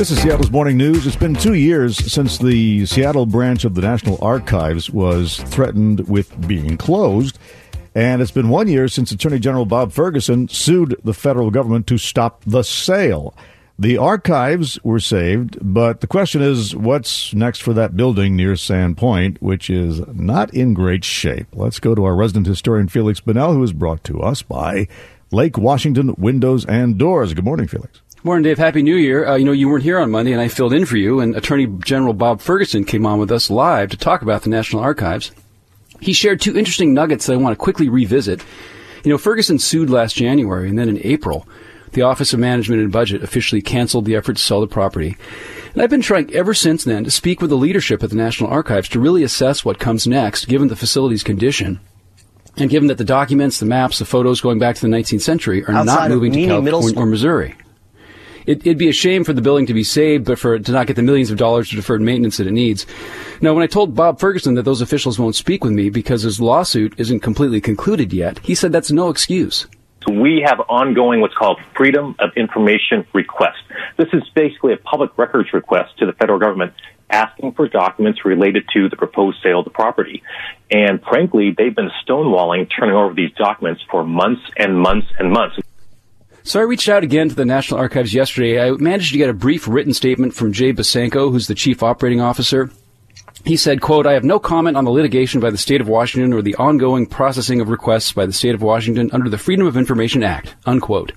This is Seattle's Morning News. It's been 2 years since the Seattle branch of the National Archives was threatened with being closed. And it's been 1 year since Attorney General Bob Ferguson sued the federal government to stop the sale. The archives were saved, but the question is, what's next for that building near Sand Point, which is not in great shape? Let's go to our resident historian, Felix Bunnell, who is brought to us by Lake Washington Windows and Doors. Good morning, Felix. Morning, Dave. Happy New Year. You weren't here on Monday, and I filled in for you, and Attorney General Bob Ferguson came on with us live to talk about the National Archives. He shared two interesting nuggets that I want to quickly revisit. Ferguson sued last January, and then in April, the Office of Management and Budget officially canceled the effort to sell the property. And I've been trying ever since then to speak with the leadership at the National Archives to really assess what comes next, given the facility's condition. And given that the documents, the maps, the photos going back to the 19th century are not moving to California or Missouri. It'd be a shame for the building to be saved, but for it to not get the millions of dollars of deferred maintenance that it needs. Now, when I told Bob Ferguson that those officials won't speak with me because his lawsuit isn't completely concluded yet, he said that's no excuse. So we have ongoing what's called Freedom of Information request. This is basically a public records request to the federal government asking for documents related to the proposed sale of the property. And frankly, they've been stonewalling, turning over these documents for months and months and months. So I reached out again to the National Archives yesterday. I managed to get a brief written statement from Jay Basenko, who's the chief operating officer. He said, quote, "I have no comment on the litigation by the state of Washington or the ongoing processing of requests by the state of Washington under the Freedom of Information Act," unquote.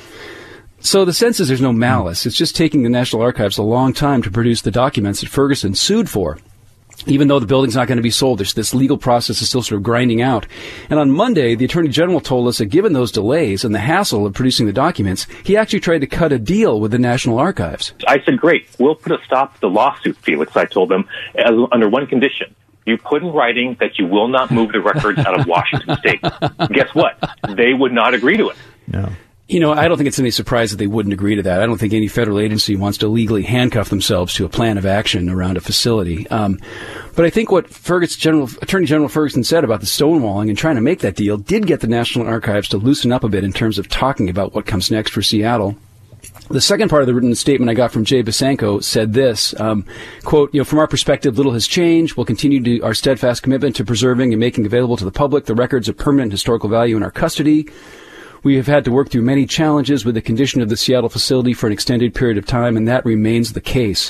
So the sense is there's no malice. It's just taking the National Archives a long time to produce the documents that Ferguson sued for. Even though the building's not going to be sold, this legal process is still sort of grinding out. And on Monday, the Attorney General told us that given those delays and the hassle of producing the documents, he actually tried to cut a deal with the National Archives. I said, great, we'll put a stop to the lawsuit, Felix, I told them, under one condition. You put in writing that you will not move the records out of Washington State. Guess what? They would not agree to it. No. I don't think it's any surprise that they wouldn't agree to that. I don't think any federal agency wants to legally handcuff themselves to a plan of action around a facility. But I think what Attorney General Ferguson said about the stonewalling and trying to make that deal did get the National Archives to loosen up a bit in terms of talking about what comes next for Seattle. The second part of the written statement I got from Jay Basenko said this, quote, "From our perspective, little has changed. We'll continue our steadfast commitment to preserving and making available to the public the records of permanent historical value in our custody. We have had to work through many challenges with the condition of the Seattle facility for an extended period of time, and that remains the case."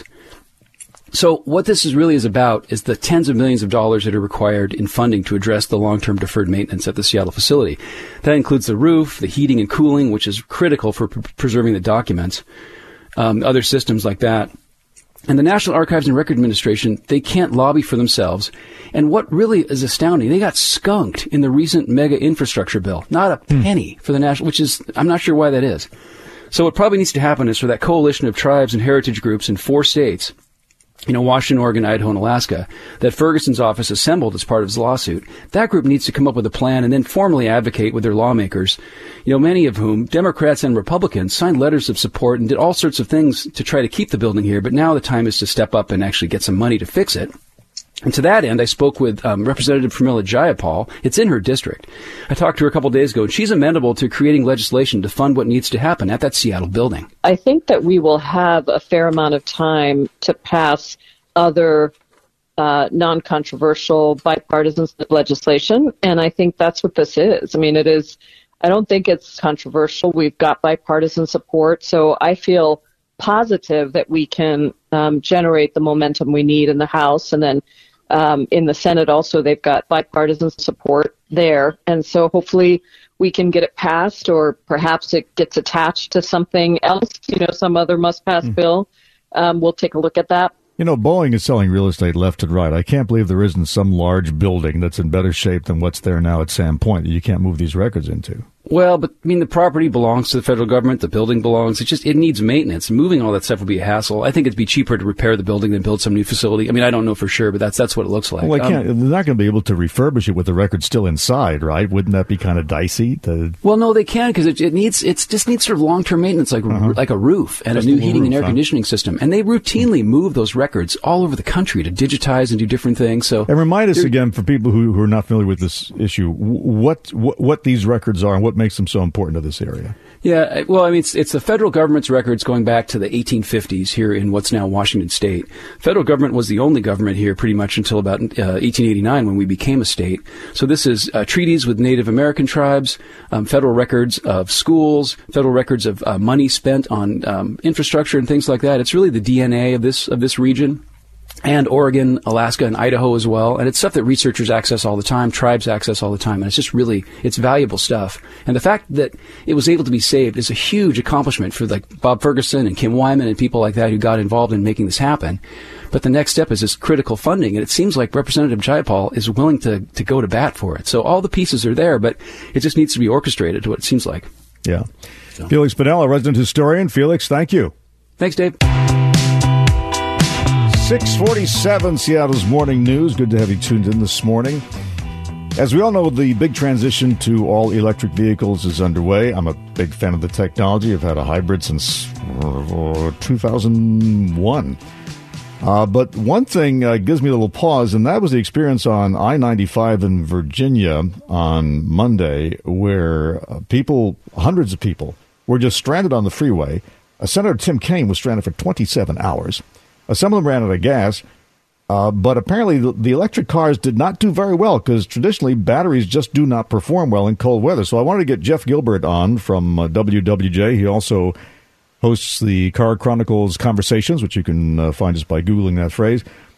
So what this really is about is the tens of millions of dollars that are required in funding to address the long-term deferred maintenance at the Seattle facility. That includes the roof, the heating and cooling, which is critical for preserving the documents, other systems like that. And the National Archives and Record Administration, they can't lobby for themselves. And what really is astounding, they got skunked in the recent mega infrastructure bill. Not a penny for the national, which is, I'm not sure why that is. So what probably needs to happen is for that coalition of tribes and heritage groups in 4 states, Washington, Oregon, Idaho, and Alaska, that Ferguson's office assembled as part of his lawsuit, that group needs to come up with a plan and then formally advocate with their lawmakers, many of whom, Democrats and Republicans, signed letters of support and did all sorts of things to try to keep the building here. But now the time is to step up and actually get some money to fix it. And to that end, I spoke with Representative Pramila Jayapal. It's in her district. I talked to her a couple days ago, and she's amenable to creating legislation to fund what needs to happen at that Seattle building. I think that we will have a fair amount of time to pass other non-controversial bipartisan legislation, and I think that's what this is. I mean, it is. I don't think it's controversial. We've got bipartisan support, so I feel positive that we can generate the momentum we need in the House, and then in the Senate also they've got bipartisan support there, and so hopefully we can get it passed, or perhaps it gets attached to something else, some other must-pass bill. We'll take a look at that. Boeing is selling real estate left and right. I can't believe there isn't some large building that's in better shape than what's there now at Sand Point that you can't move these records into. Well, but the property belongs to the federal government. The building belongs. It needs maintenance. Moving all that stuff will be a hassle. I think it'd be cheaper to repair the building than build some new facility. I don't know for sure, but that's what it looks like. Well, they're not going to be able to refurbish it with the records still inside, right? Wouldn't that be kind of dicey? Well, no, they can, because it just needs sort of long-term maintenance, like a roof and just a new heating and air conditioning system. And they routinely move those records all over the country to digitize and do different things. So, and remind us again, for people who are not familiar with this issue, what these records are and what makes them so important to this area. Yeah, well, I mean, it's the federal government's records going back to the 1850s here in what's now Washington State. Federal government was the only government here pretty much until about 1889 when we became a state. So this is treaties with Native American tribes, federal records of schools, federal records of money spent on infrastructure and things like that. It's really the DNA of this region. And Oregon, Alaska, and Idaho as well. And it's stuff that researchers access all the time, tribes access all the time. And it's just really, it's valuable stuff. And the fact that it was able to be saved is a huge accomplishment for like Bob Ferguson and Kim Wyman and people like that who got involved in making this happen. But the next step is this critical funding. And it seems like Representative Jayapal is willing to go to bat for it. So all the pieces are there, but it just needs to be orchestrated to what it seems like. Yeah. So. Felix Pannella, resident historian. Felix, thank you. Thanks, Dave. 647 Seattle's Morning News. Good to have you tuned in this morning. As we all know, the big transition to all electric vehicles is underway. I'm a big fan of the technology. I've had a hybrid since 2001. But one thing gives me a little pause, and that was the experience on I-95 in Virginia on Monday, where hundreds of people, were just stranded on the freeway. Senator Tim Kaine was stranded for 27 hours. Some of them ran out of gas, but apparently the electric cars did not do very well because traditionally batteries just do not perform well in cold weather. So I wanted to get Jeff Gilbert on from WWJ. He also hosts the Car Chronicles Conversations, which you can find just by Googling that phrase.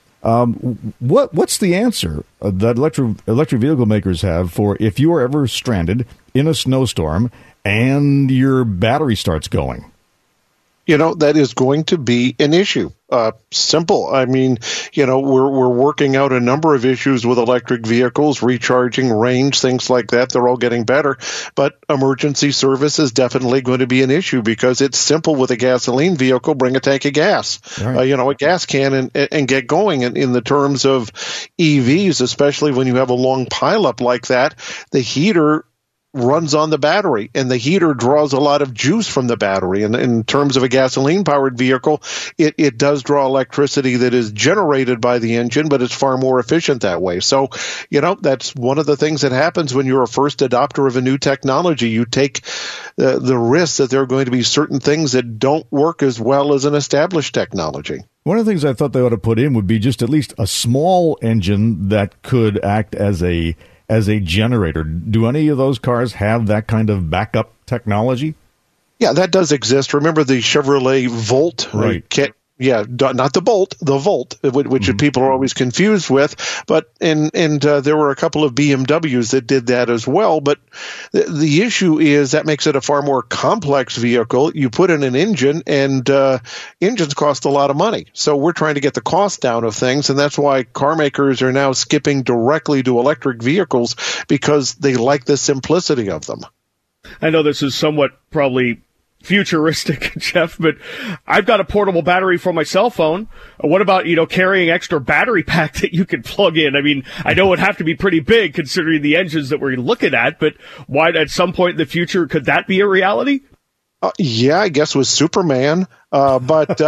What's the answer that electric vehicle makers have for if you are ever stranded in a snowstorm and your battery starts going? That is going to be an issue. Simple. I mean, we're working out a number of issues with electric vehicles, recharging, range, things like that. They're all getting better. But emergency service is definitely going to be an issue because it's simple with a gasoline vehicle. Bring a tank of gas, right. A gas can and get going. And in the terms of EVs, especially when you have a long pileup like that, the heater runs on the battery, and the heater draws a lot of juice from the battery. And in terms of a gasoline-powered vehicle, it does draw electricity that is generated by the engine, but it's far more efficient that way. So, that's one of the things that happens when you're a first adopter of a new technology. You take the risk that there are going to be certain things that don't work as well as an established technology. One of the things I thought they ought to put in would be just at least a small engine that could act as a generator. Do any of those cars have that kind of backup technology? Yeah, that does exist. Remember the Chevrolet Volt? Right. Yeah, not the Bolt, the Volt, which people are always confused with. But and there were a couple of BMWs that did that as well. But the issue is that makes it a far more complex vehicle. You put in an engine, and engines cost a lot of money. So we're trying to get the cost down of things, and that's why car makers are now skipping directly to electric vehicles because they like the simplicity of them. I know this is somewhat probably futuristic, Jeff, but I've got a portable battery for my cell phone. What about, carrying extra battery pack that you can plug in? I mean, I know it would have to be pretty big considering the engines that we're looking at, but why at some point in the future could that be a reality? Yeah, I guess with Superman. But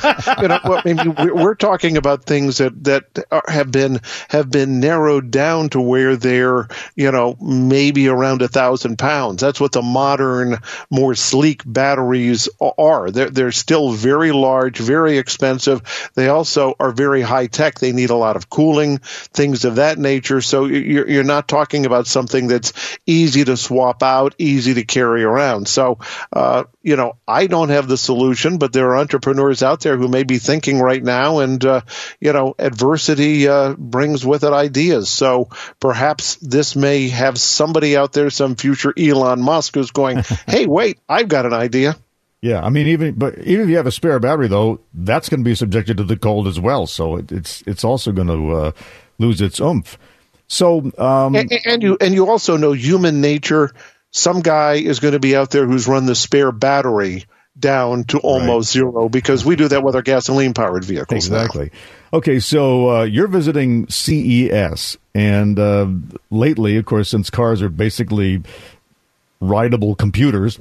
we're talking about things that have been narrowed down to where they're, maybe around 1,000 pounds. That's what the modern, more sleek batteries are. They're still very large, very expensive. They also are very high tech. They need a lot of cooling, things of that nature. So you're not talking about something that's easy to swap out, easy to carry around. So, I don't have the solution, but there are entrepreneurs out there who may be thinking right now, and, adversity brings with it ideas. So perhaps this may have somebody out there, some future Elon Musk, who's going, hey, wait, I've got an idea. Yeah, I mean, even if you have a spare battery, though, that's going to be subjected to the cold as well. So it's also going to lose its oomph. So and you also know human nature. Some guy is going to be out there who's run the spare battery down to almost zero, because we do that with our gasoline-powered vehicles. Exactly. Now. Okay, so you're visiting CES, and lately, of course, since cars are basically rideable computers,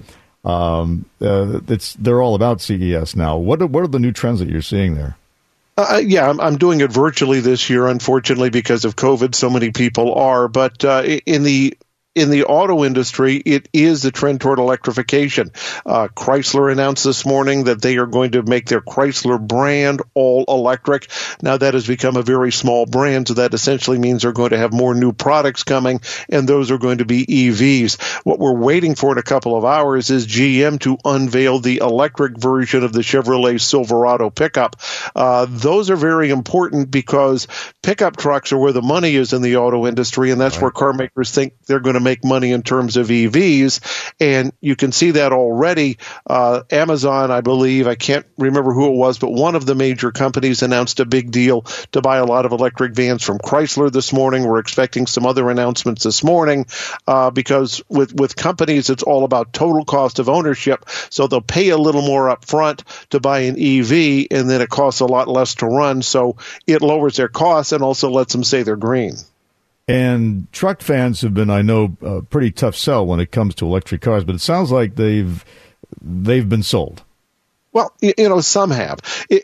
they're all about CES now. What are the new trends that you're seeing there? I'm doing it virtually this year, unfortunately, because of COVID. So many people are, but in in the auto industry, it is the trend toward electrification. Chrysler announced this morning that they are going to make their Chrysler brand all electric. Now, that has become a very small brand, so that essentially means they're going to have more new products coming, and those are going to be EVs. What we're waiting for in a couple of hours is GM to unveil the electric version of the Chevrolet Silverado pickup. Those are very important because pickup trucks are where the money is in the auto industry, and that's where car makers think they're going to make money in terms of EVs. And you can see that already. Amazon, I believe, I can't remember who it was, but one of the major companies announced a big deal to buy a lot of electric vans from Chrysler this morning. We're expecting some other announcements this morning because with companies, it's all about total cost of ownership. So they'll pay a little more up front to buy an EV, and then it costs a lot less to run. So it lowers their costs and also lets them say they're green. And truck fans have been, I know, a pretty tough sell when it comes to electric cars, but it sounds like they've been sold. Well, some have.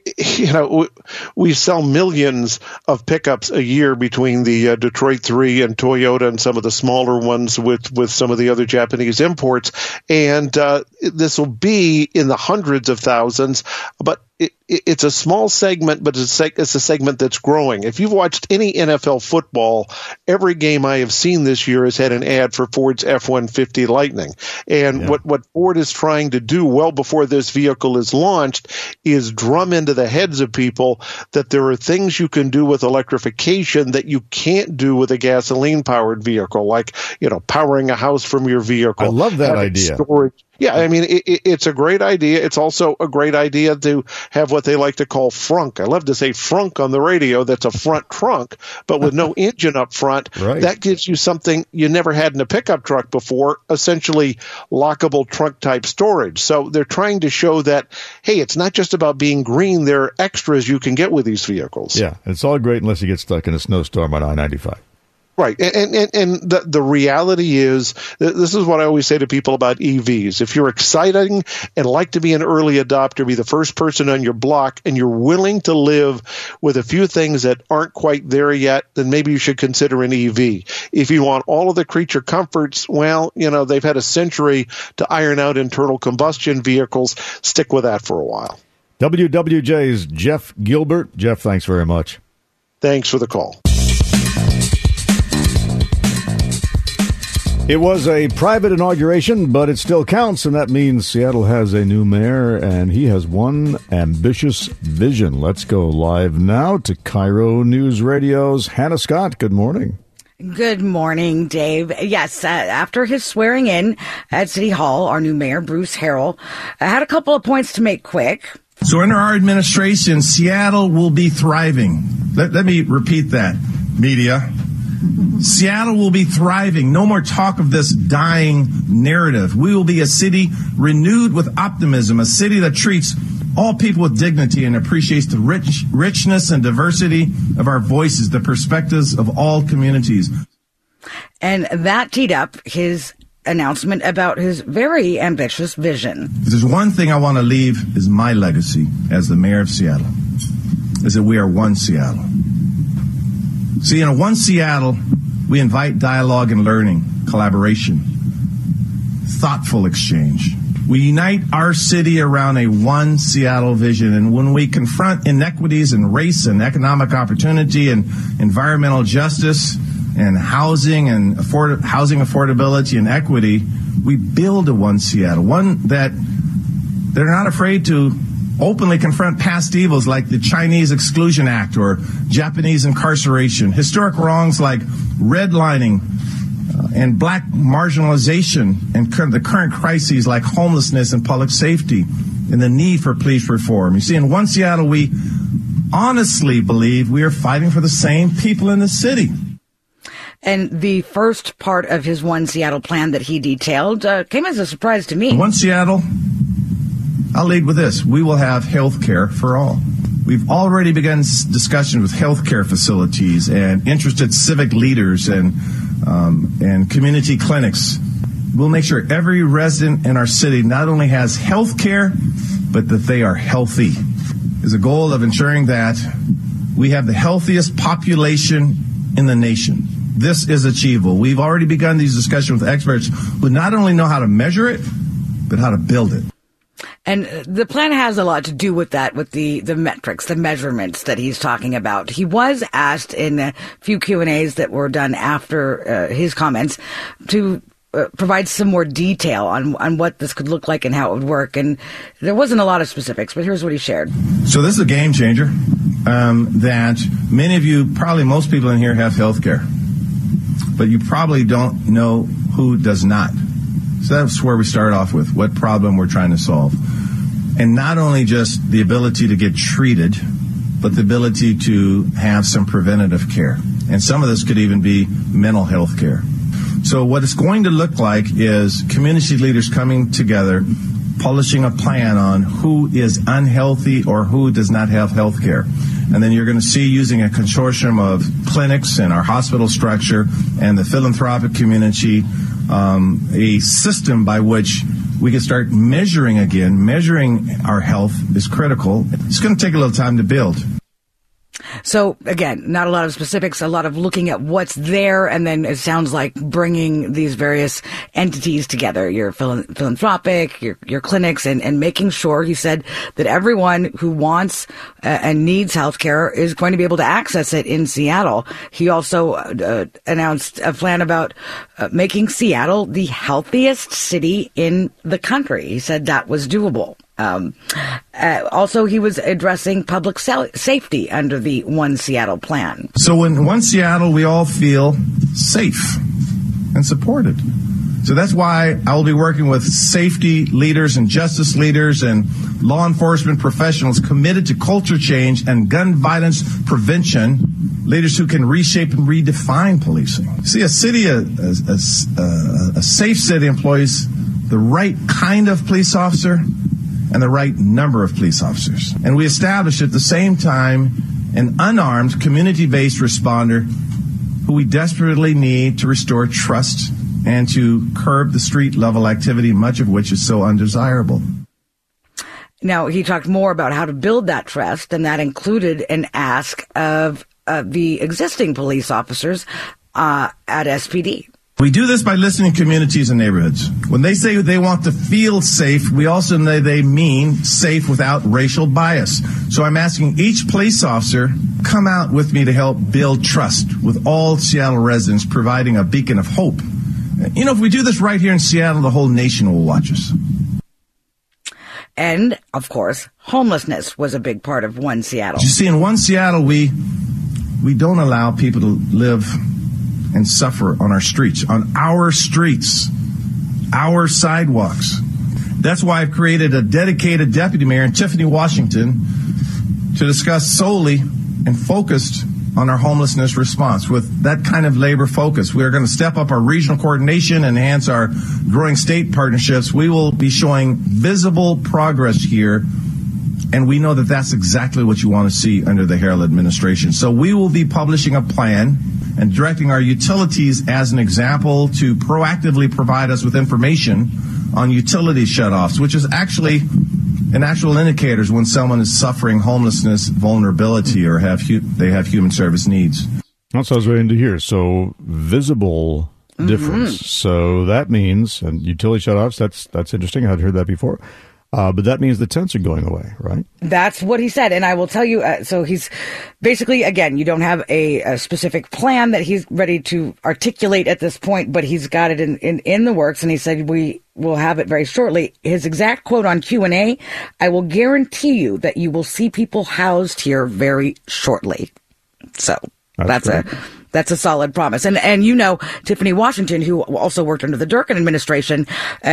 We sell millions of pickups a year between the Detroit 3 and Toyota and some of the smaller ones with some of the other Japanese imports. And this will be in the hundreds of thousands, but it's a small segment, but it's a segment that's growing. If you've watched any NFL football, every game I have seen this year has had an ad for Ford's F-150 Lightning. And what Ford is trying to do well before this vehicle is launched is drum into the heads of people that there are things you can do with electrification that you can't do with a gasoline-powered vehicle, like, powering a house from your vehicle. I love that idea. Storage. Yeah, I mean, it's a great idea. It's also a great idea to have what they like to call frunk. I love to say frunk on the radio. That's a front trunk, but with no engine up front. Right. That gives you something you never had in a pickup truck before, essentially lockable trunk-type storage. So they're trying to show that, hey, it's not just about being green. There are extras you can get with these vehicles. Yeah, it's all great unless you get stuck in a snowstorm on I-95. Right. And the reality is, this is what I always say to people about EVs. If you're exciting and like to be an early adopter, be the first person on your block, and you're willing to live with a few things that aren't quite there yet, then maybe you should consider an EV. If you want all of the creature comforts, well, they've had a century to iron out internal combustion vehicles. Stick with that for a while. WWJ's Jeff Gilbert. Jeff, thanks very much. Thanks for the call. It was a private inauguration, but it still counts, and that means Seattle has a new mayor, and he has one ambitious vision. Let's go live now to Cairo News Radio's Hannah Scott. Good morning. Good morning, Dave. Yes, after his swearing in at City Hall, our new mayor, Bruce Harrell, had a couple of points to make quick. So under our administration, Seattle will be thriving. Let me repeat that, media. Seattle will be thriving. No more talk of this dying narrative. We will be a city renewed with optimism, a city that treats all people with dignity and appreciates the richness and diversity of our voices, the perspectives of all communities. And that teed up his announcement about his very ambitious vision. If there's one thing I want to leave is my legacy as the mayor of Seattle, is that we are one Seattle. See, in One Seattle, we invite dialogue and learning, collaboration, thoughtful exchange. We unite our city around a One Seattle vision, and when we confront inequities in race and economic opportunity and environmental justice and housing affordability and equity, we build a One Seattle, one that they're not afraid to openly confront past evils like the Chinese Exclusion Act or Japanese incarceration, historic wrongs like redlining and black marginalization, and the current crises like homelessness and public safety, and the need for police reform. You see, in One Seattle, we honestly believe we are fighting for the same people in the city. And the first part of his One Seattle plan that he detailed came as a surprise to me. One Seattle, I'll lead with this. We will have health care for all. We've already begun discussion with health care facilities and interested civic leaders and community clinics. We'll make sure every resident in our city not only has health care, but that they are healthy. There's a goal of ensuring that we have the healthiest population in the nation. this is achievable. We've already begun these discussions with experts who not only know how to measure it, but how to build it. And the plan has a lot to do with that, with the metrics, the measurements that he's talking about. He was asked in a few Q&As that were done after his comments to provide some more detail on what this could look like and how it would work. And there wasn't a lot of specifics, but here's what he shared. So this is a game changer that many of you, probably most people in here have health care, but you probably don't know who does not. So that's where we start off with what problem we're trying to solve. And not only just the ability to get treated, but the ability to have some preventative care. And some of this could even be mental health care. So what it's going to look like is community leaders coming together, publishing a plan on who is unhealthy or who does not have health care. And then you're going to see, using a consortium of clinics and our hospital structure and the philanthropic community, a system by which we can start measuring again. Measuring our health is critical. It's going to take a little time to build. So, again, not a lot of specifics, a lot of looking at what's there, and then it sounds like bringing these various entities together, your philanthropic, your clinics, and making sure, he said, that everyone who wants and needs healthcare is going to be able to access it in Seattle. He also announced a plan about making Seattle the healthiest city in the country. He said that was doable. Also, he was addressing public safety under the One Seattle plan. So in One Seattle, we all feel safe and supported. So that's why I will be working with safety leaders and justice leaders and law enforcement professionals committed to culture change and gun violence prevention, leaders who can reshape and redefine policing. See, a city, a safe city employs the right kind of police officer and the right number of police officers. And we established at the same time an unarmed, community-based responder who we desperately need to restore trust and to curb the street-level activity, much of which is so undesirable. Now, he talked more about how to build that trust, and that included an ask of the existing police officers at SPD. We do this by listening to communities and neighborhoods. When they say they want to feel safe, we also know they mean safe without racial bias. So I'm asking each police officer, come out with me to help build trust with all Seattle residents, providing a beacon of hope. You know, if we do this right here in Seattle, the whole nation will watch us. And, of course, homelessness was a big part of One Seattle. You see, in One Seattle, we don't allow people to live and suffer on our streets, our sidewalks. That's why I've created a dedicated deputy mayor in Tiffany, Washington, to discuss solely and focused on our homelessness response. With that kind of labor focus, we are going to step up our regional coordination and enhance our growing state partnerships. We will be showing visible progress here, and we know that that's exactly what you want to see under the Harrell administration. So we will be publishing a plan and directing our utilities as an example to proactively provide us with information on utility shutoffs, which is actually an actual indicators when someone is suffering homelessness, vulnerability, or they have human service needs. That's what I was waiting to hear. So visible difference. So that means, and utility shutoffs, that's interesting. I hadn't heard that before. But that means the tents are going away, right? That's what he said. And I will tell you, so he's basically, again, you don't have a specific plan that he's ready to articulate at this point, but he's got it in the works. And he said, we will have it very shortly. His exact quote on Q&A, I will guarantee you that you will see people housed here very shortly. So that's a solid promise. And you know, Tiffany Washington, who also worked under the Durkan administration,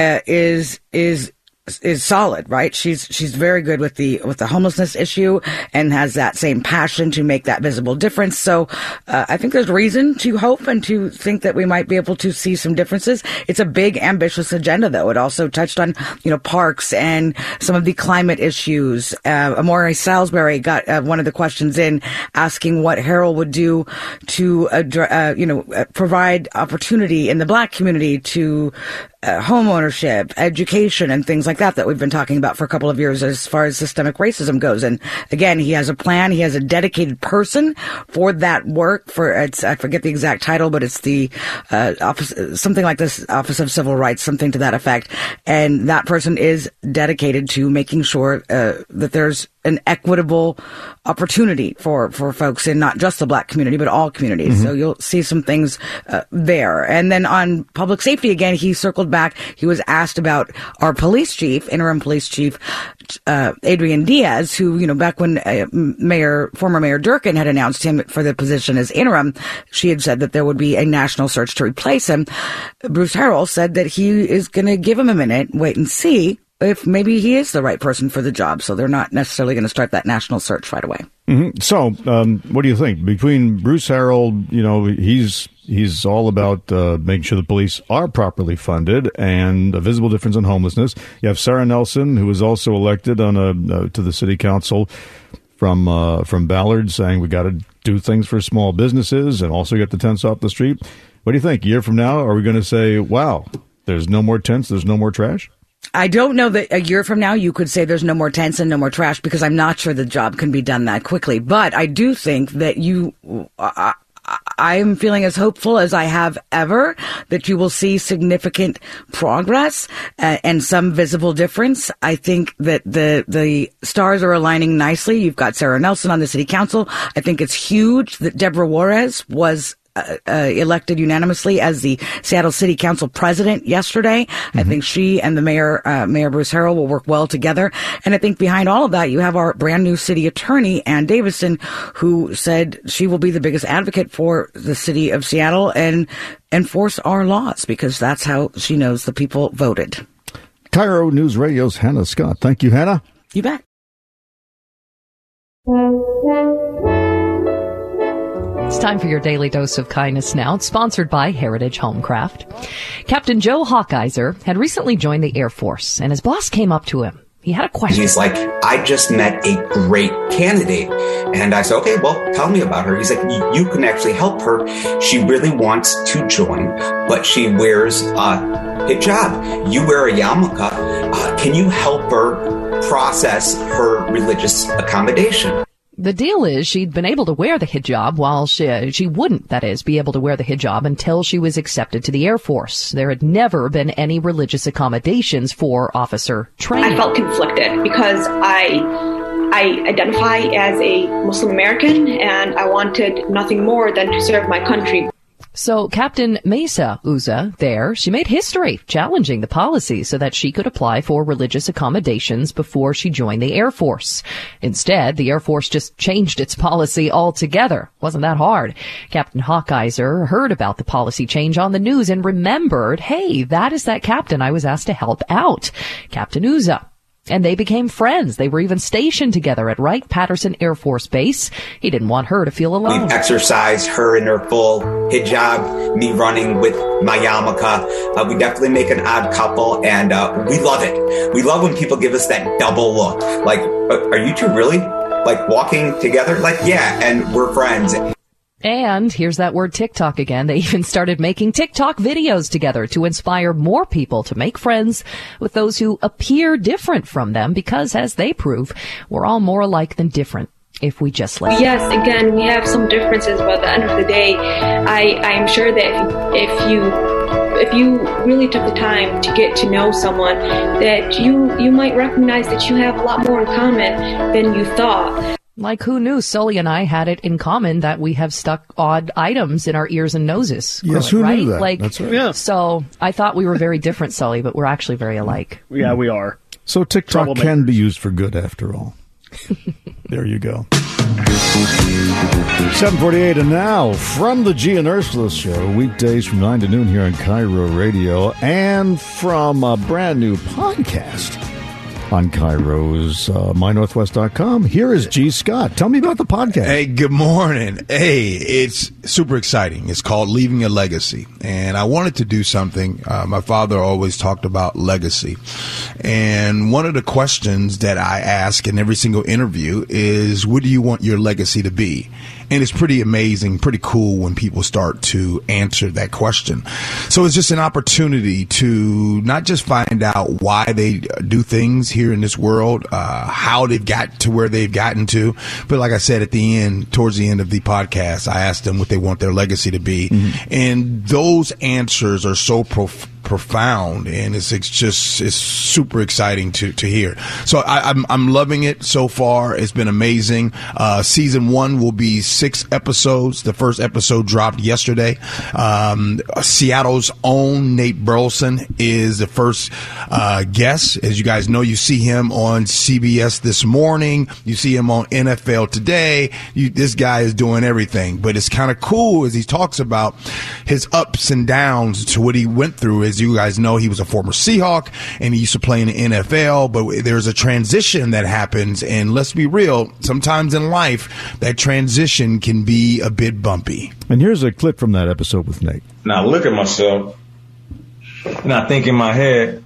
is solid, right? She's very good with the homelessness issue and has that same passion to make that visible difference. So I think there's reason to hope and to think that we might be able to see some differences. It's a big, ambitious agenda, though. It also touched on, parks and some of the climate issues. Amore Salisbury got one of the questions in asking what Harrell would do to provide opportunity in the Black community to home ownership, education, and things like that we've been talking about for a couple of years as far as systemic racism goes. And again, he has a plan. He has a dedicated person for that work. I forget the exact title, but it's the office, something like this, Office of Civil Rights, something to that effect. And that person is dedicated to making sure that there's an equitable opportunity for folks in not just the Black community, but all communities. Mm-hmm. So you'll see some things there. And then on public safety, again, he circled back. He was asked about our police chief, interim police chief, Adrian Diaz, who, back when former Mayor Durkin had announced him for the position as interim, she had said that there would be a national search to replace him. Bruce Harrell said that he is going to give him a minute, wait and see if maybe he is the right person for the job. So they're not necessarily going to start that national search right away. Mm-hmm. So, what do you think? Between Bruce Harrell, he's all about making sure the police are properly funded and a visible difference in homelessness. You have Sarah Nelson, who was also elected to the city council from Ballard, saying we got to do things for small businesses and also get the tents off the street. What do you think? A year from now, are we going to say, wow, there's no more tents, there's no more trash? I don't know that a year from now you could say there's no more tents and no more trash, because I'm not sure the job can be done that quickly. But I do think that I am feeling as hopeful as I have ever that you will see significant progress and some visible difference. I think that the stars are aligning nicely. You've got Sarah Nelson on the city council. I think it's huge that Deborah Juarez was elected unanimously as the Seattle City Council president yesterday. Mm-hmm. I think she and the mayor Bruce Harrell will work well together. And I think behind all of that, you have our brand new city attorney, Ann Davison, who said she will be the biggest advocate for the city of Seattle and enforce our laws, because that's how she knows the people voted. KIRO News Radio's Hannah Scott. Thank you, Hannah. You bet. It's time for your daily dose of kindness now. It's sponsored by Heritage Homecraft. Captain Joe Hawkeiser had recently joined the Air Force, and his boss came up to him. He had a question. He's like, I just met a great candidate. And I said, okay, well, tell me about her. He's like, you can actually help her. She really wants to join, but she wears a hijab. You wear a yarmulke. Can you help her process her religious accommodation? The deal is she'd been able to wear the hijab while she wouldn't, that is, be able to wear the hijab until she was accepted to the Air Force. There had never been any religious accommodations for officer training. I felt conflicted because I identify as a Muslim American and I wanted nothing more than to serve my country. So Captain Mesa Uza there, she made history challenging the policy so that she could apply for religious accommodations before she joined the Air Force. Instead, the Air Force just changed its policy altogether. Wasn't that hard? Captain Hawkeiser heard about the policy change on the news and remembered, hey, that is that captain I was asked to help out, Captain Uza. And they became friends. They were even stationed together at Wright-Patterson Air Force Base. He didn't want her to feel alone. We've exercised, her in her full hijab, me running with my yarmulke. We definitely make an odd couple, and we love it. We love when people give us that double look. Like, are you two really, like, walking together? Like, yeah, and we're friends. And here's that word TikTok again. They even started making TikTok videos together to inspire more people to make friends with those who appear different from them, because, as they prove, we're all more alike than different if we just let. Yes, again, we have some differences, but at the end of the day, I am sure that if you really took the time to get to know someone, that you might recognize that you have a lot more in common than you thought. Like, who knew Sully and I had it in common that we have stuck odd items in our ears and noses. Yes, who right? knew that? Like, that's right. Yeah. So I thought we were very different, Sully, but we're actually very alike. Yeah, we are. So TikTok can be used for good after all. There you go. 7:48, and now from the G and Ursula Show, weekdays from 9 to noon here on KIRO Radio, and from a brand new podcast on KIRO's MyNorthwest.com. Here is G. Scott. Tell me about the podcast. Hey, good morning. Hey, it's super exciting. It's called Leaving a Legacy. And I wanted to do something. My father always talked about legacy. And one of the questions that I ask in every single interview is, what do you want your legacy to be? And it's pretty amazing, pretty cool when people start to answer that question. So it's just an opportunity to not just find out why they do things here in this world, how they've got to where they've gotten to. But like I said, at the end, towards the end of the podcast, I asked them what they want their legacy to be. And those answers are so profound, and it's super exciting to hear. So I'm loving it so far. It's been amazing. Season 1 will be 6 episodes. The first episode dropped yesterday. Seattle's own Nate Burleson is the first guest. As you guys know, you see him on CBS This Morning. You see him on NFL Today. This guy is doing everything. But it's kind of cool as he talks about his ups and downs to what he went through. As you guys know, he was a former Seahawk and he used to play in the NFL, but there's a transition that happens. And let's be real, sometimes in life, that transition can be a bit bumpy. And here's a clip from that episode with Nate. Now I look at myself and I think in my head,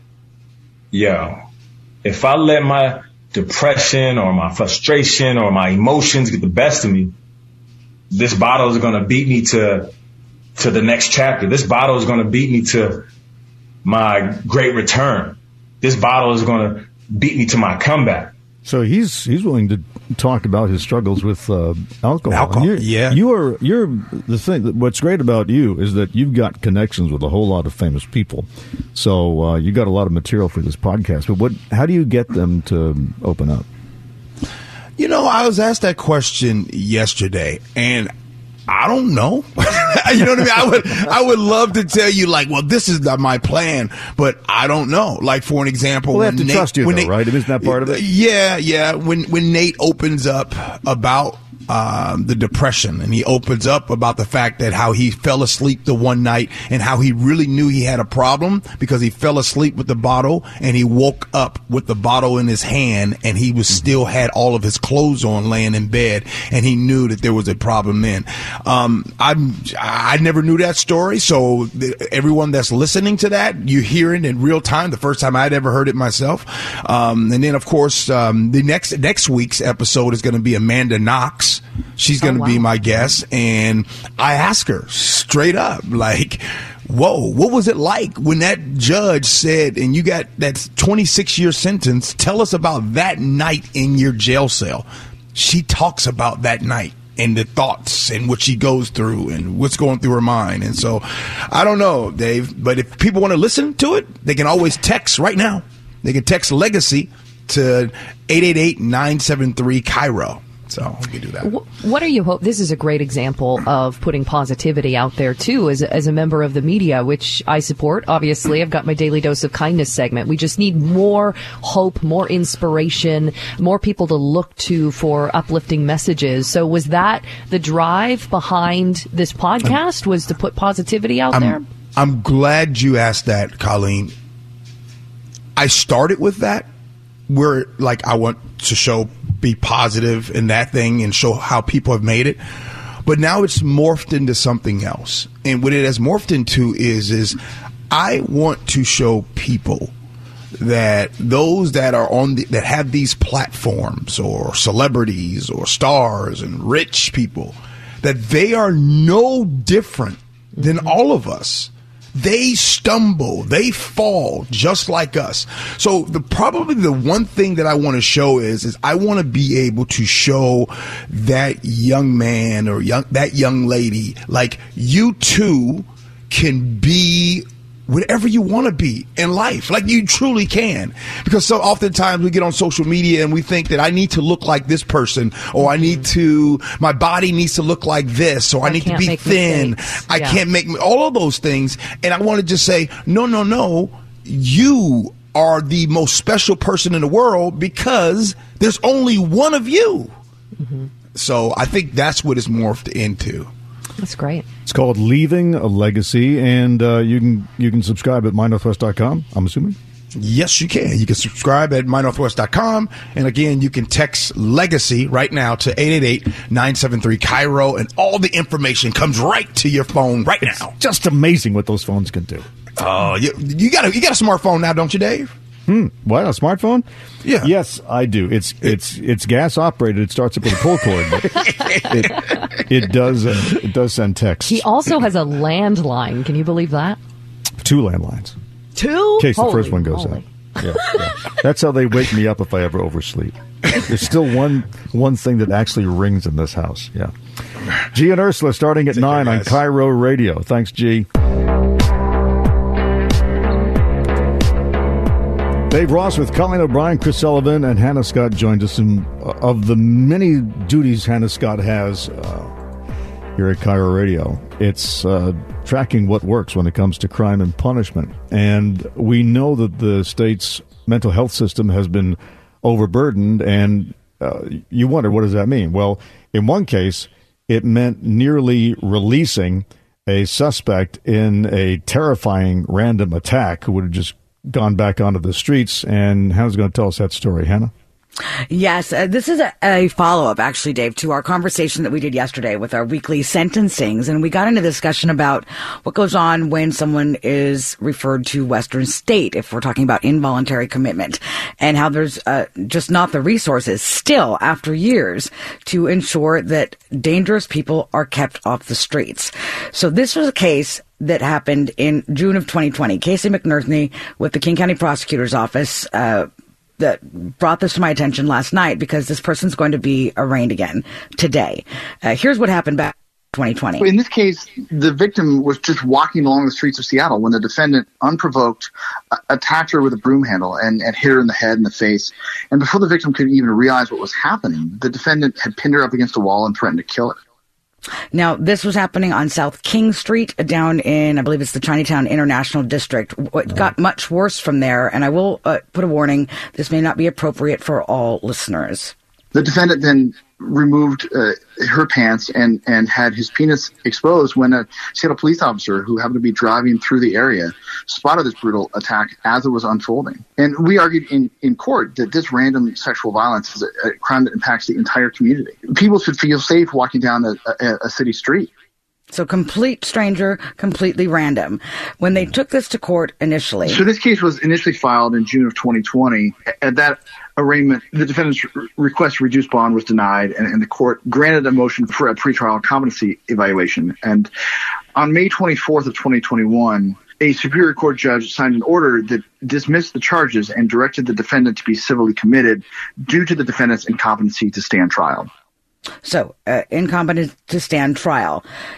yo, if I let my depression or my frustration or my emotions get the best of me, this bottle is going to beat me to the next chapter. This bottle is going to beat me to my great return. This bottle is going to beat me to my comeback. So he's willing to talk about his struggles with alcohol. You're the thing. What's great about you is that you've got connections with a whole lot of famous people. So you got a lot of material for this podcast. But how do you get them to open up? You know, I was asked that question yesterday, and I don't know. You know what I mean? I would love to tell you, like, well, this is my plan, but I don't know. Like, for an example, they have to trust you, though, right? Isn't that part of it? Yeah. When Nate opens up about the depression, and he opens up about the fact that how he fell asleep the one night and how he really knew he had a problem because he fell asleep with the bottle and he woke up with the bottle in his hand and he was still had all of his clothes on laying in bed, and he knew that there was a problem then. I never knew that story, so everyone that's listening to that, you hear it in real time, the first time I'd ever heard it myself. And then, of course, the next week's episode is going to be Amanda Knox. She's going to be my guest, and I asked her straight up, like, whoa, what was it like when that judge said, and you got that 26-year sentence, tell us about that night in your jail cell. She talks about that night and the thoughts and what she goes through and what's going through her mind. And so I don't know, Dave, but if people want to listen to it, they can always text right now. They can text Legacy to 888-973-KIRO. So we can do that. What are you hope? This is a great example of putting positivity out there too, as a member of the media, which I support. Obviously, I've got my Daily Dose of Kindness segment. We just need more hope, more inspiration, more people to look to for uplifting messages. So was that the drive behind this podcast? Was to put positivity out there? I'm glad you asked that, Colleen. I started with that, where like I want to be positive in that thing and show how people have made it. But now it's morphed into something else. And what it has morphed into is I want to show people that those that are that have these platforms or celebrities or stars and rich people, that they are no different than all of us. They stumble, they fall just like us. So probably the one thing that I want to show is I want to be able to show that young man or that young lady, like, you too can be whatever you want to be in life, like you truly can. Because so oftentimes we get on social media and we think that I need to look like this person, or my body needs to look like this, or I need to be thin. I can't make all of those things. And I want to just say, no. You are the most special person in the world because there's only one of you. Mm-hmm. So I think that's what it's morphed into. That's great. It's called Leaving a Legacy, and you can subscribe at mynorthwest.com, I'm assuming? Yes, you can. You can subscribe at mynorthwest.com, and again, you can text Legacy right now to 888-973-KIRO, and all the information comes right to your phone now. Just amazing what those phones can do. Oh, you got a smartphone now, don't you, Dave? What, a smartphone? Yeah. Yes, I do. It's gas operated. It starts up with a pull cord, but it does send text. He also has a landline. Can you believe that? 2 landlines. 2? In case the first one goes out. Yeah. That's how they wake me up if I ever oversleep. There's still one thing that actually rings in this house. Yeah. G and Ursula starting at 9 on Cairo Radio. Thanks, G. Dave Ross with Colleen O'Brien, Chris Sullivan, and Hannah Scott joined us. And of the many duties Hannah Scott has here at Cairo Radio, it's tracking what works when it comes to crime and punishment. And we know that the state's mental health system has been overburdened, and you wonder, what does that mean? Well, in one case, it meant nearly releasing a suspect in a terrifying random attack who would have just gone back onto the streets. And Hannah's going to tell us that story. Hannah? Yes, this is a follow-up, actually, Dave, to our conversation that we did yesterday with our weekly sentencings. And we got into discussion about what goes on when someone is referred to Western State, if we're talking about involuntary commitment, and how there's just not the resources still after years to ensure that dangerous people are kept off the streets. So this was a case that happened in June of 2020. Casey McNerney with the King County Prosecutor's Office that brought this to my attention last night because this person's going to be arraigned again today. Here's what happened back in 2020. In this case, the victim was just walking along the streets of Seattle when the defendant, unprovoked, attacked her with a broom handle and hit her in the head and the face. And before the victim could even realize what was happening, the defendant had pinned her up against a wall and threatened to kill her. Now, this was happening on South King Street down in, I believe it's the Chinatown International District. It got much worse from there, and I will put a warning, this may not be appropriate for all listeners. The defendant then removed her pants and had his penis exposed when a Seattle police officer who happened to be driving through the area spotted this brutal attack as it was unfolding. And we argued in court that this random sexual violence is a crime that impacts the entire community. People should feel safe walking down a city street. So complete stranger, completely random. When they took this to court initially. So this case was initially filed in June of 2020. At that arraignment, the defendant's request to reduce bond was denied, and the court granted a motion for a pretrial competency evaluation. And on May 24th of 2021, a Superior Court judge signed an order that dismissed the charges and directed the defendant to be civilly committed due to the defendant's incompetency to stand trial. So, incompetent to stand trial.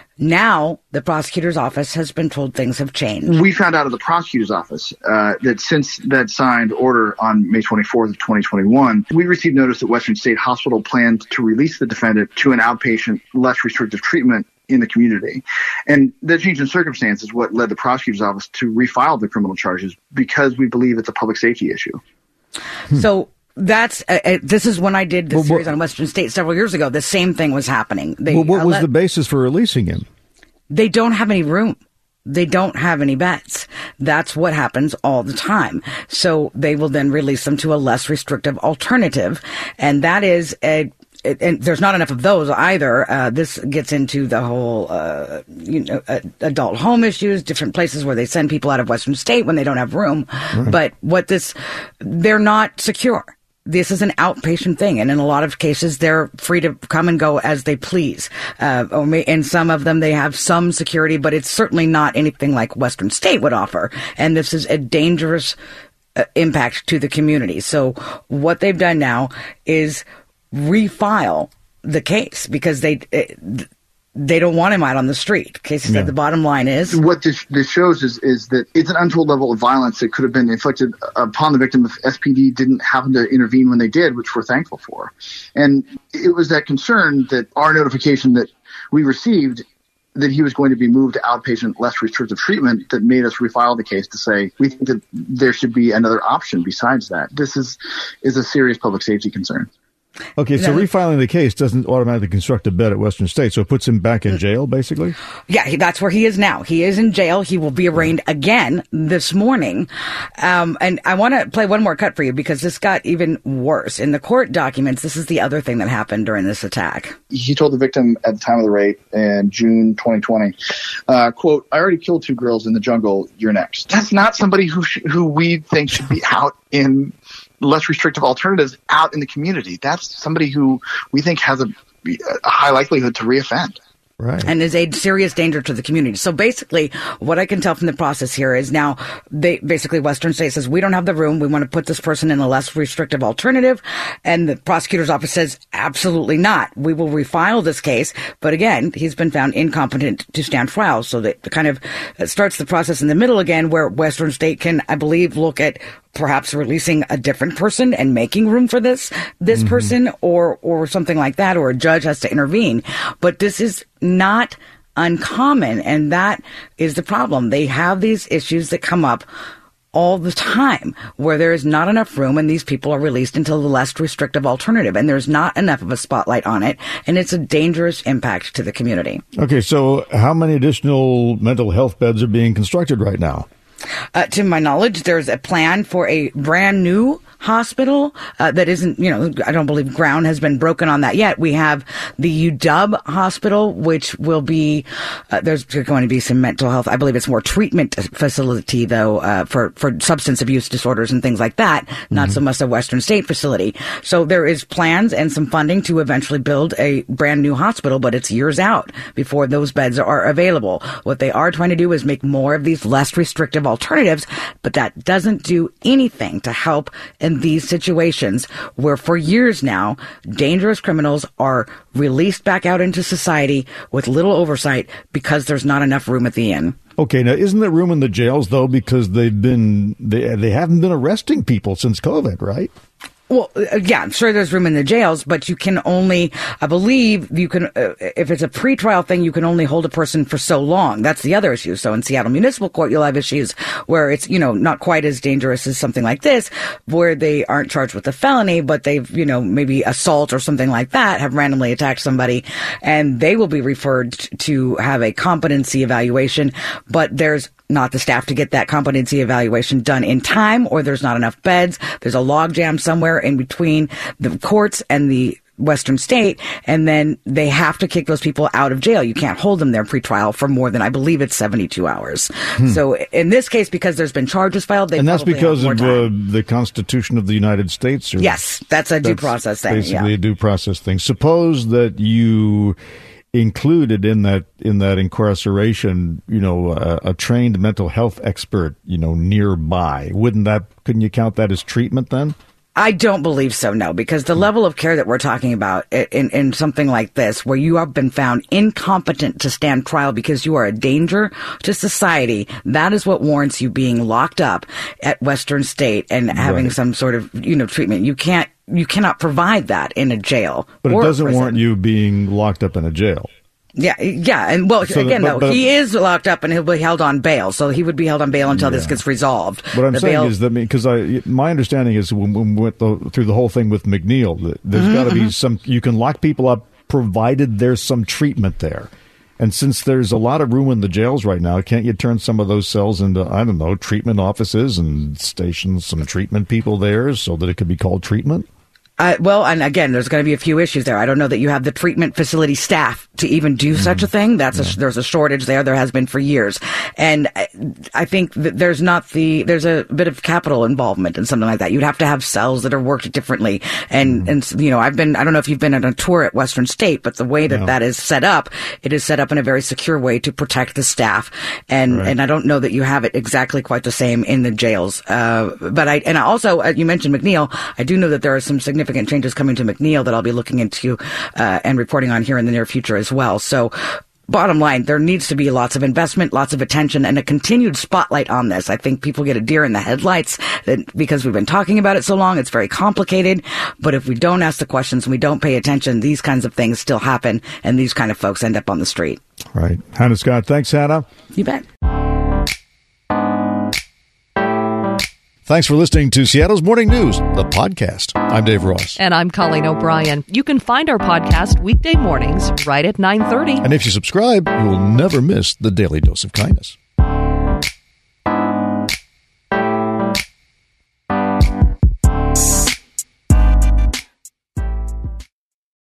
Now, the prosecutor's office has been told things have changed. We found out of the prosecutor's office that since that signed order on May 24th of 2021, we received notice that Western State Hospital planned to release the defendant to an outpatient, less restrictive treatment in the community. And that change in circumstance is what led the prosecutor's office to refile the criminal charges because we believe it's a public safety issue. So that's this is when I did the series on Western State several years ago. The same thing was happening. What was the basis for releasing him? They don't have any room. They don't have any beds. That's what happens all the time. So they will then release them to a less restrictive alternative. And that is and there's not enough of those either. This gets into the whole, adult home issues, different places where they send people out of Western State when they don't have room. Right. But they're not secure. This is an outpatient thing, and in a lot of cases, they're free to come and go as they please. In some of them, they have some security, but it's certainly not anything like Western State would offer. And this is a dangerous impact to the community. So what they've done now is refile the case because they don't want him out on the street. Casey said the bottom line is what this shows is that it's an untold level of violence that could have been inflicted upon the victim if SPD didn't happen to intervene when they did, which we're thankful for. And it was that concern that our notification that we received that he was going to be moved to outpatient, less restrictive treatment that made us refile the case to say we think that there should be another option besides that. This is a serious public safety concern. Okay, so refiling the case doesn't automatically construct a bed at Western State, so it puts him back in jail, basically? Yeah, that's where he is now. He is in jail. He will be arraigned again this morning. And I want to play one more cut for you because this got even worse. In the court documents, this is the other thing that happened during this attack. He told the victim at the time of the rape in June 2020, quote, "I already killed 2 girls in the jungle. You're next." That's not somebody who we think should be out in less restrictive alternatives out in the community. That's somebody who we think has a high likelihood to reoffend. Right. And is a serious danger to the community. So basically, what I can tell from the process here is now Western State says, we don't have the room. We want to put this person in a less restrictive alternative. And the prosecutor's office says, absolutely not. We will refile this case. But again, he's been found incompetent to stand trial. So that kind of starts the process in the middle again, where Western State can, I believe, look at perhaps releasing a different person and making room for this person or something like that, or a judge has to intervene. But this is not uncommon, and that is the problem. They have these issues that come up all the time where there is not enough room and these people are released into the less restrictive alternative, and there's not enough of a spotlight on it, and it's a dangerous impact to the community. Okay, so how many additional mental health beds are being constructed right now? To my knowledge, there's a plan for a brand new hospital that isn't, I don't believe ground has been broken on that yet. We have the UW hospital, which will be, there's going to be some mental health. I believe it's more treatment facility, though, for substance abuse disorders and things like that, not so much a Western State facility. So there is plans and some funding to eventually build a brand new hospital, but it's years out before those beds are available. What they are trying to do is make more of these less restrictive alternatives, but that doesn't do anything to help in these situations where for years now, dangerous criminals are released back out into society with little oversight because there's not enough room at the inn. Okay, now isn't there room in the jails though, because they haven't been arresting people since COVID, right? Well, yeah, I'm sure there's room in the jails, but you can only, I believe you can, if it's a pretrial thing, you can only hold a person for so long. That's the other issue. So in Seattle Municipal Court, you'll have issues where it's, not quite as dangerous as something like this, where they aren't charged with a felony, but they've, maybe assault or something like that, have randomly attacked somebody, and they will be referred to have a competency evaluation, but there's not the staff to get that competency evaluation done in time, or there's not enough beds. There's a logjam somewhere in between the courts and the Western State, and then they have to kick those people out of jail. You can't hold them there pre-trial for more than, I believe it's 72 hours. So in this case, because there's been charges filed, and that's because of the Constitution of the United States? Yes, that's a due process thing. Basically a due process thing. Suppose that you included in that incarceration, a trained mental health expert, nearby. Couldn't you count that as treatment then? I don't believe so, no, because the level of care that we're talking about in something like this, where you have been found incompetent to stand trial because you are a danger to society, that is what warrants you being locked up at Western State and having some sort of, treatment. You cannot provide that in a jail. But it doesn't warrant you being locked up in a jail. Yeah, and he is locked up and he'll be held on bail, so he would be held on bail until this gets resolved. What I'm saying is that, because my understanding is when we went through the whole thing with McNeil, there's got to be you can lock people up provided there's some treatment there. And since there's a lot of room in the jails right now, can't you turn some of those cells into, I don't know, treatment offices and station some treatment people there so that it could be called treatment? And again, there's going to be a few issues there. I don't know that you have the treatment facility staff to even do such a thing. There's a shortage there. There has been for years. And I think that there's a bit of capital involvement in something like that. You'd have to have cells that are worked differently. And I don't know if you've been on a tour at Western State, but the way that is set up, it is set up in a very secure way to protect the staff. And I don't know that you have it exactly quite the same in the jails. But also, you mentioned McNeil. I do know that there are some significant changes coming to McNeil that I'll be looking into and reporting on here in the near future as well. So bottom line, there needs to be lots of investment, lots of attention, and a continued spotlight on this. I think people get a deer in the headlights because we've been talking about it so long. It's very complicated. But if we don't ask the questions and we don't pay attention, these kinds of things still happen, and these kind of folks end up on the street. Right. Hannah Scott, thanks, Hannah. You bet. Thanks for listening to Seattle's Morning News, the podcast. I'm Dave Ross. And I'm Colleen O'Brien. You can find our podcast weekday mornings right at 9:30. And if you subscribe, you will never miss the Daily Dose of Kindness.